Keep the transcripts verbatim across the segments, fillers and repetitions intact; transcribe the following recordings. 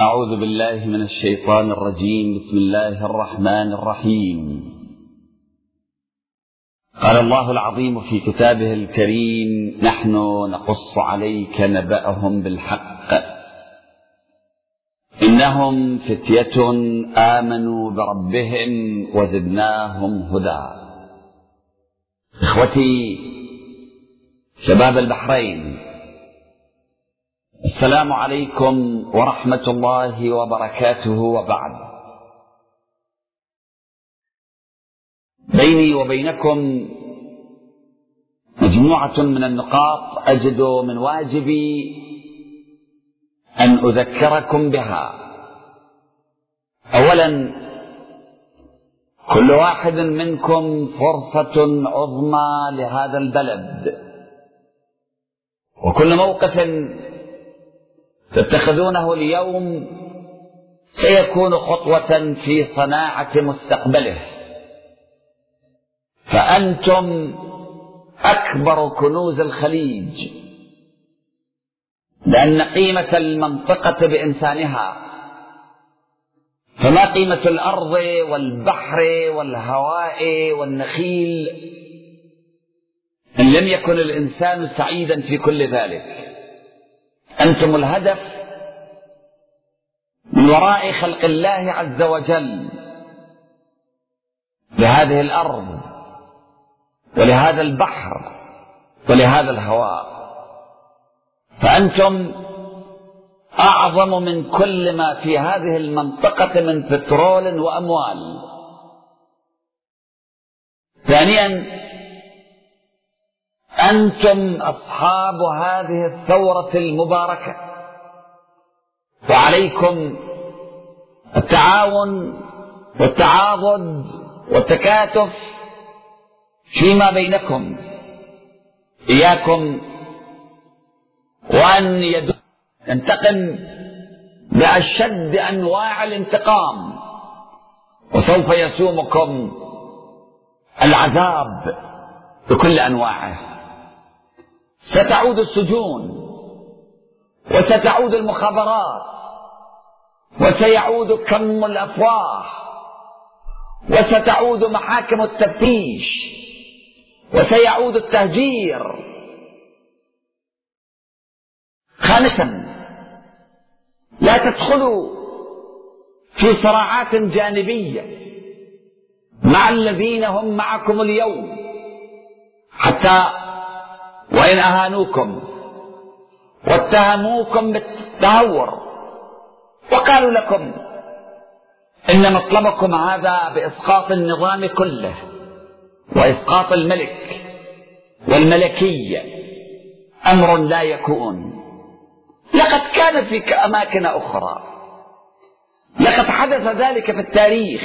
أعوذ بالله من الشيطان الرجيم. بسم الله الرحمن الرحيم. قال الله العظيم في كتابه الكريم: نحن نقص عليك نبأهم بالحق إنهم فتية آمنوا بربهم وزدناهم هدى. إخوتي شباب البحرين، السلام عليكم ورحمة الله وبركاته. وبعد، بيني وبينكم مجموعة من النقاط أجد من واجبي أن أذكركم بها. أولا، كل واحد منكم فرصة عظمى لهذا البلد، وكل موقف تتخذونه اليوم سيكون خطوة في صناعة مستقبله، فأنتم أكبر كنوز الخليج، لأن قيمة المنطقة بإنسانها، فما قيمة الأرض والبحر والهواء والنخيل إن لم يكن الإنسان سعيدا في كل ذلك؟ أنتم الهدف من وراء خلق الله عز وجل لهذه الأرض ولهذا البحر ولهذا الهواء، فأنتم أعظم من كل ما في هذه المنطقة من بترول وأموال. ثانيا، أنتم أصحاب هذه الثورة المباركة، وعليكم التعاون والتعاضد والتكاتف فيما بينكم. إياكم وأن ينتقم بأشد أنواع الانتقام، وسوف يسومكم العذاب بكل أنواعه. ستعود السجون، وستعود المخابرات، وسيعود كم الأفواه، وستعود محاكم التفتيش، وسيعود التهجير. خامسا، لا تدخلوا في صراعات جانبية مع الذين هم معكم اليوم، حتى وإن أهانوكم واتهموكم بالتهور وقالوا لكم إن مطلبكم هذا بإسقاط النظام كله وإسقاط الملك والملكية أمر لا يكون. لقد كان في أماكن أخرى، لقد حدث ذلك في التاريخ.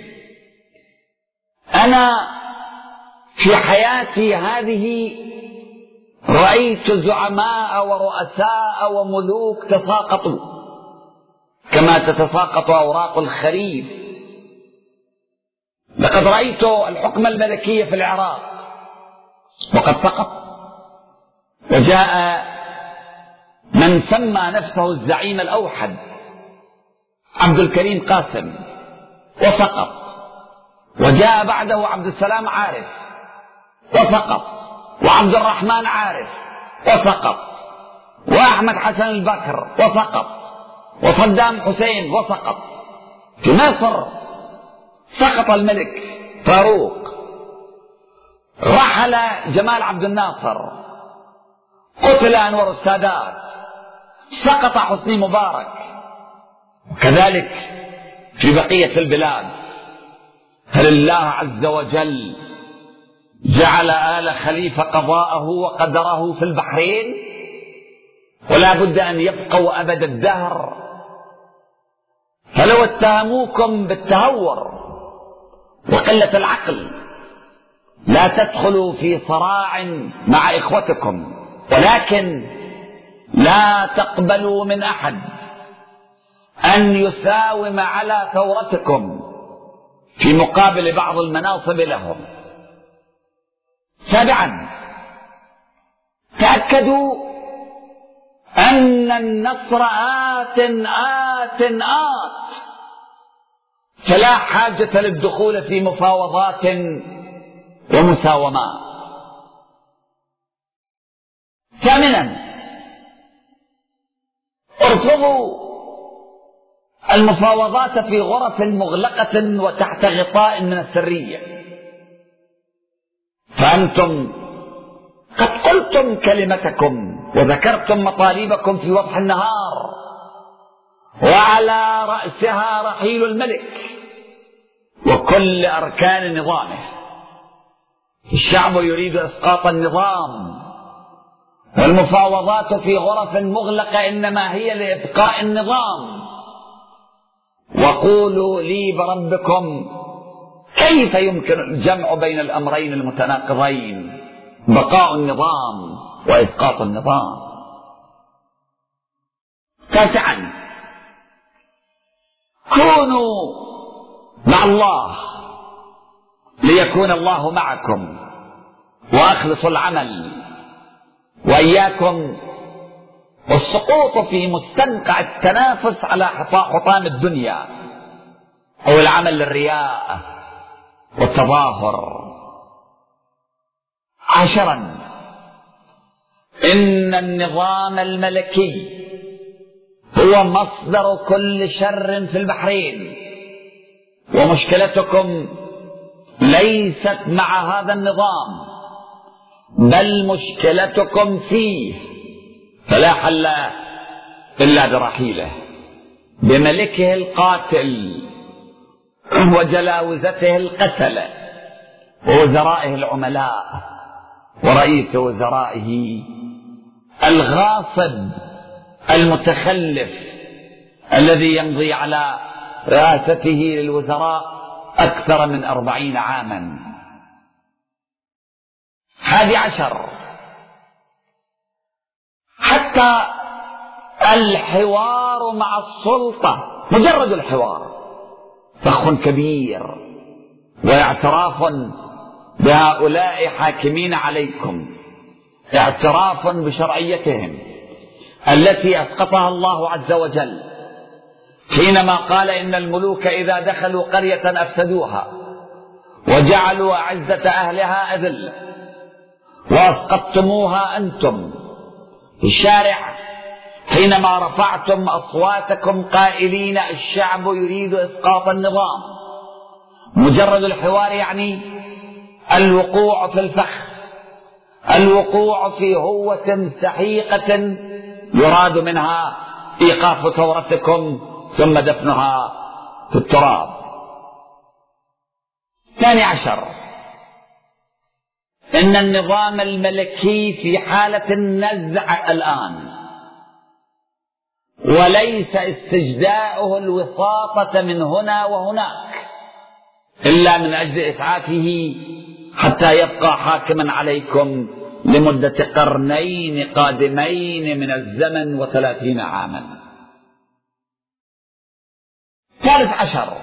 أنا في حياتي هذه رأيت زعماء ورؤساء وملوك تساقطوا كما تتساقط أوراق الخريف. لقد رأيت الحكم الملكي في العراق وقد سقط، وجاء من سمى نفسه الزعيم الأوحد عبد الكريم قاسم وسقط، وجاء بعده عبد السلام عارف وسقط، وعبد الرحمن عارف وسقط، وأحمد حسن البكر وسقط، وصدام حسين وسقط. في مصر سقط الملك فاروق، رحل جمال عبد الناصر، قتل أنور السادات، سقط حسني مبارك. وكذلك في بقية البلاد. هل الله عز وجل جعل آل خليفة قضاءه وقدره في البحرين ولا بد أن يبقوا أبد الدهر؟ فلو اتهموكم بالتهور وقلة العقل لا تدخلوا في صراع مع إخوتكم، ولكن لا تقبلوا من أحد أن يساوم على ثورتكم في مقابل بعض المناصب لهم. سابعا، تأكدوا أن النصر آت آت آت، فلا حاجة للدخول في مفاوضات ومساومات. ثامنا، ارفضوا المفاوضات في غرف مغلقة وتحت غطاء من السرية، فأنتم قد قلتم كلمتكم وذكرتم مطالبكم في وضح النهار، وعلى رأسها رحيل الملك وكل أركان نظامه. الشعب يريد إسقاط النظام، والمفاوضات في غرف مغلقة إنما هي لإبقاء النظام. وقولوا لي بربكم كيف يمكن الجمع بين الأمرين المتناقضين، بقاء النظام وإسقاط النظام؟ تاسعا، كونوا مع الله ليكون الله معكم، وأخلصوا العمل، وإياكم والسقوط في مستنقع التنافس على حطام الدنيا أو العمل للرياء والتظاهر. عاشرا، إن النظام الملكي هو مصدر كل شر في البحرين، ومشكلتكم ليست مع هذا النظام بل مشكلتكم فيه، فلا حل إلا برحيله، بملكه القاتل وجلاوزته القتلة ووزرائه العملاء ورئيس وزرائه الغاصب المتخلف الذي يمضي على رئاسته للوزراء أكثر من أربعين عاما. حادي عشر، حتى الحوار مع السلطة، مجرد الحوار فخ كبير واعتراف بهؤلاء حاكمين عليكم، اعتراف بشرعيتهم التي أسقطها الله عز وجل حينما قال إن الملوك إذا دخلوا قرية أفسدوها وجعلوا أعزة أهلها أذلة وأسقطتموها أنتم في الشارع حينما رفعتم أصواتكم قائلين الشعب يريد إسقاط النظام. مجرد الحوار يعني الوقوع في الفخ، الوقوع في هوة سحيقة يراد منها إيقاف ثورتكم ثم دفنها في التراب. ثاني عشر، إن النظام الملكي في حالة النزع الآن، وليس استجداؤه الوساطة من هنا وهناك إلا من أجل إسعافه حتى يبقى حاكما عليكم لمدة قرنين قادمين من الزمن وثلاثين عاما. ثالث عشر،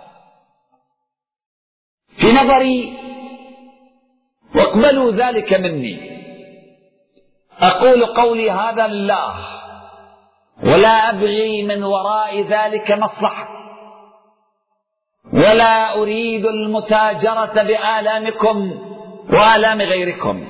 في نظري واقبلوا ذلك مني، أقول قولي هذا لله ولا أبغي من وراء ذلك مصلحة، ولا أريد المتاجرة بآلامكم وآلام غيركم.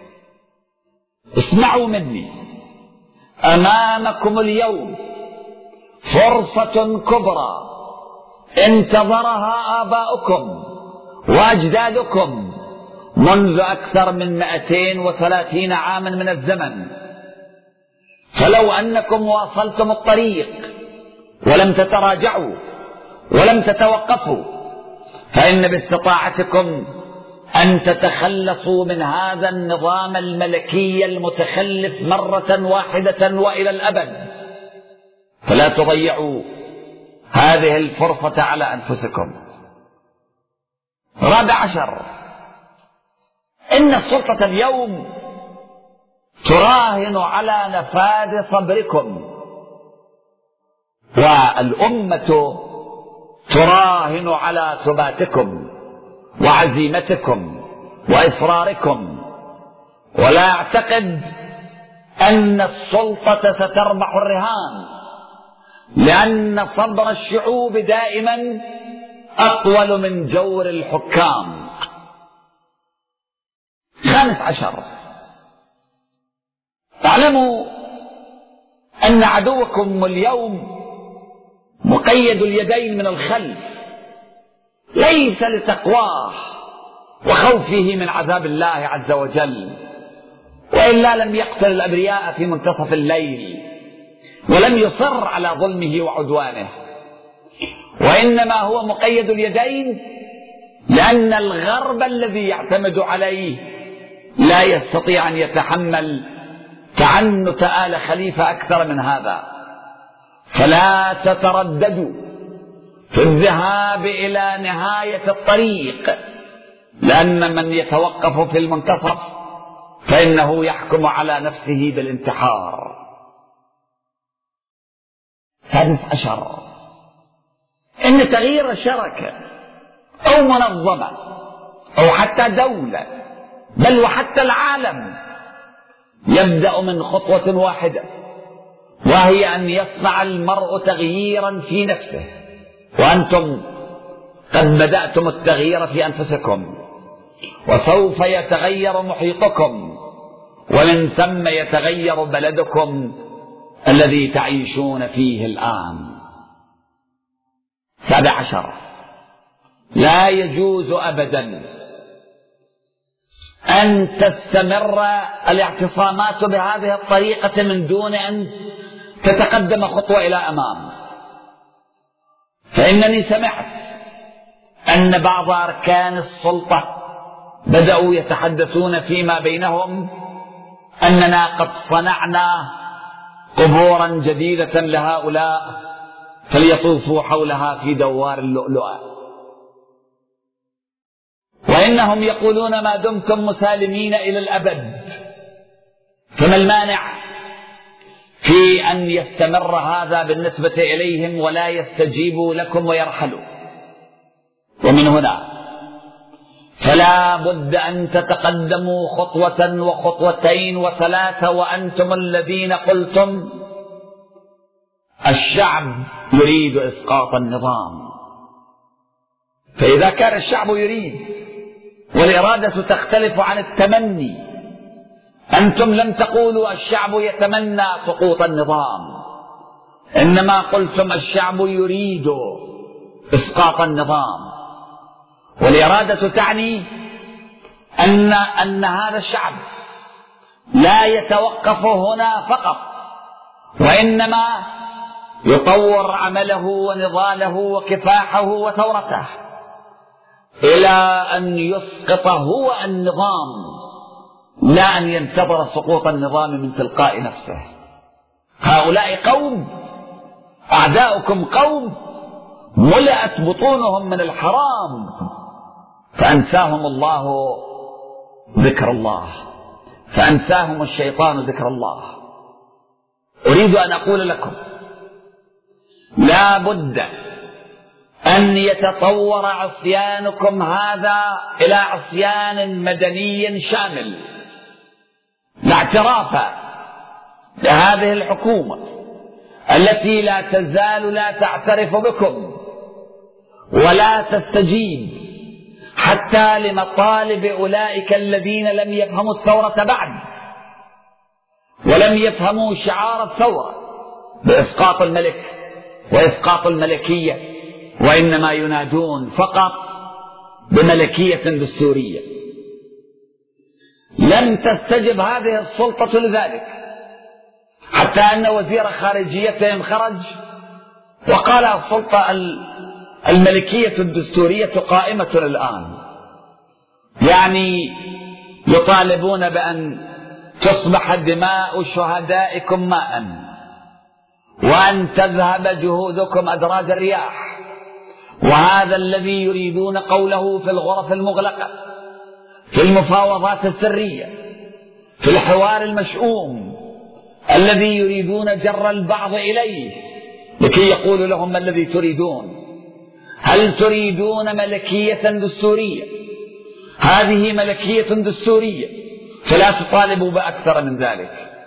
اسمعوا مني، أمامكم اليوم فرصة كبرى انتظرها آباؤكم وأجدادكم منذ أكثر من مئتين وثلاثين عاما من الزمن، فلو أنكم واصلتم الطريق ولم تتراجعوا ولم تتوقفوا فإن باستطاعتكم أن تتخلصوا من هذا النظام الملكي المتخلف مرة واحدة وإلى الأبد، فلا تضيعوا هذه الفرصة على أنفسكم. رابع عشر، إن السلطة اليوم تراهن على نفاذ صبركم، والأمة تراهن على ثباتكم وعزيمتكم وإصراركم. ولا أعتقد أن السلطة ستربح الرهان، لأن صبر الشعوب دائما أطول من جور الحكام. خامس عشر، اعلموا أن عدوكم اليوم مقيد اليدين من الخلف، ليس لتقواه وخوفه من عذاب الله عز وجل، وإلا لم يقتل الأبرياء في منتصف الليل ولم يصر على ظلمه وعدوانه، وإنما هو مقيد اليدين لأن الغرب الذي يعتمد عليه لا يستطيع أن يتحمل تعنت آل خليفة أكثر من هذا. فلا تترددوا في الذهاب إلى نهاية الطريق، لأن من يتوقف في المنتصف فإنه يحكم على نفسه بالانتحار. سادس عشر، إن تغيير شركة أو منظمة أو حتى دولة بل وحتى العالم يبدأ من خطوة واحدة، وهي أن يصنع المرء تغييرا في نفسه، وأنتم قد بدأتم التغيير في أنفسكم، وسوف يتغير محيطكم، ومن ثم يتغير بلدكم الذي تعيشون فيه الآن. سابع عشر، لا يجوز أبدا أن تستمر الاعتصامات بهذه الطريقة من دون أن تتقدم خطوة إلى أمام، فإنني سمعت أن بعض أركان السلطة بدأوا يتحدثون فيما بينهم أننا قد صنعنا قبورا جديدة لهؤلاء فليطوفوا حولها في دوار اللؤلؤة، وإنهم يقولون ما دمتم مسالمين إلى الأبد، فما المانع في أن يستمر هذا بالنسبة إليهم ولا يستجيبوا لكم ويرحلوا؟ ومن هنا فلا بد أن تتقدموا خطوة وخطوتين وثلاثة، وأنتم الذين قلتم الشعب يريد إسقاط النظام. فإذا كان الشعب يريد والإرادة تختلف عن التمني، أنتم لم تقولوا الشعب يتمنى سقوط النظام، إنما قلتم الشعب يريد إسقاط النظام، والإرادة تعني أن أن هذا الشعب لا يتوقف هنا فقط، وإنما يطور عمله ونضاله وكفاحه وثورته إلى أن يسقط هو النظام، لا أن ينتظر سقوط النظام من تلقاء نفسه. هؤلاء قوم، أعداؤكم قوم ملأت بطونهم من الحرام، فأنساهم الله ذكر الله، فأنساهم الشيطان ذكر الله. أريد أن أقول لكم لا بد أن يتطور عصيانكم هذا إلى عصيان مدني شامل، لا اعتراف لهذه الحكومة التي لا تزال لا تعترف بكم ولا تستجيب حتى لمطالب أولئك الذين لم يفهموا الثورة بعد، ولم يفهموا شعار الثورة بإسقاط الملك وإسقاط الملكية، وإنما ينادون فقط بملكية دستورية. لم تستجب هذه السلطة لذلك، حتى أن وزير خارجيتهم خرج وقال السلطة الملكية الدستورية قائمة الآن، يعني يطالبون بأن تصبح دماء شهدائكم ماء، وأن تذهب جهودكم أدراج الرياح. وهذا الذي يريدون قوله في الغرف المغلقة، في المفاوضات السرية، في الحوار المشؤوم الذي يريدون جر البعض إليه لكي يقولوا لهم ما الذي تريدون. هل تريدون ملكية دستورية؟ هذه ملكية دستورية، فلا تطالبوا بأكثر من ذلك.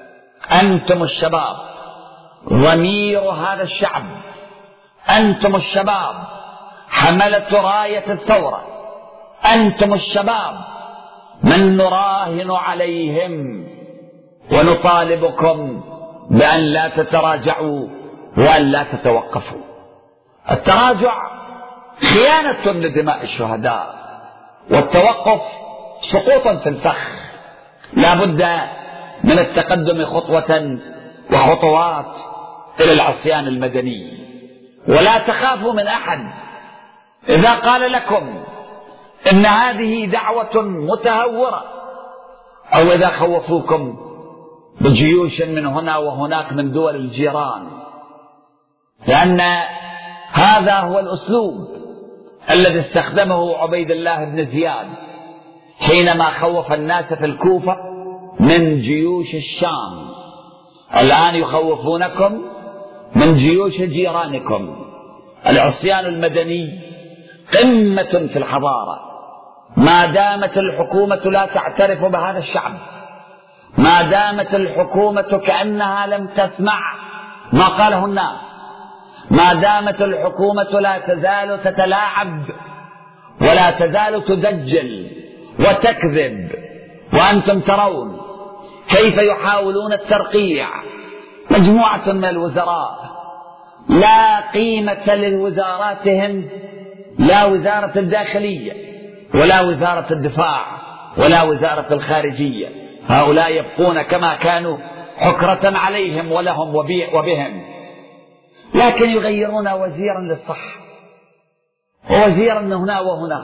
أنتم الشباب ضمير هذا الشعب، أنتم الشباب حملة راية الثورة، أنتم الشباب من نراهن عليهم، ونطالبكم بأن لا تتراجعوا وأن لا تتوقفوا. التراجع خيانة لدماء الشهداء، والتوقف سقوطا في الفخ. لا بد من التقدم خطوة وخطوات إلى العصيان المدني. ولا تخافوا من أحد إذا قال لكم إن هذه دعوة متهورة، أو إذا خوفوكم بجيوش من هنا وهناك من دول الجيران، لأن هذا هو الأسلوب الذي استخدمه عبيد الله بن زياد حينما خوف الناس في الكوفة من جيوش الشام. الآن يخوفونكم من جيوش جيرانكم. العصيان المدني قمة في الحضارة، ما دامت الحكومة لا تعترف بهذا الشعب، ما دامت الحكومة كأنها لم تسمع ما قاله الناس، ما دامت الحكومة لا تزال تتلاعب ولا تزال تدجل وتكذب، وأنتم ترون كيف يحاولون الترقيع. مجموعة من الوزراء لا قيمة لوزاراتهم، لا وزارة الداخلية ولا وزارة الدفاع ولا وزارة الخارجية، هؤلاء يبقون كما كانوا حكرة عليهم ولهم وبهم، لكن يغيرون وزيرا للصحة ووزيرا هنا وهنا.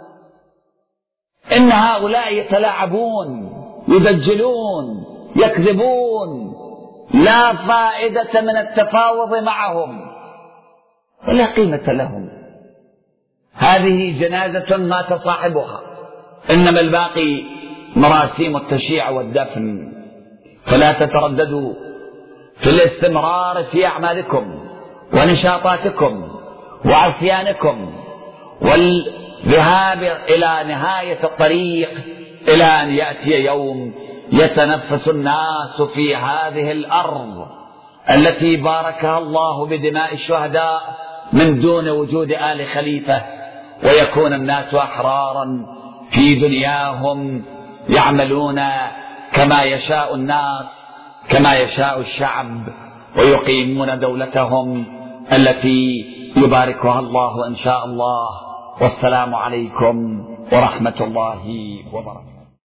إن هؤلاء يتلاعبون، يدجلون، يكذبون، لا فائدة من التفاوض معهم ولا قيمة لهم. هذه جنازة مات صاحبها، إنما الباقي مراسيم التشييع والدفن. فلا تترددوا في الاستمرار في أعمالكم ونشاطاتكم وعصيانكم والذهاب إلى نهاية الطريق، إلى أن يأتي يوم يتنفس الناس في هذه الأرض التي باركها الله بدماء الشهداء من دون وجود آل خليفة، ويكون الناس أحرارا في دنياهم يعملون كما يشاء الناس، كما يشاء الشعب، ويقيمون دولتهم التي يباركها الله إن شاء الله. والسلام عليكم ورحمة الله وبركاته.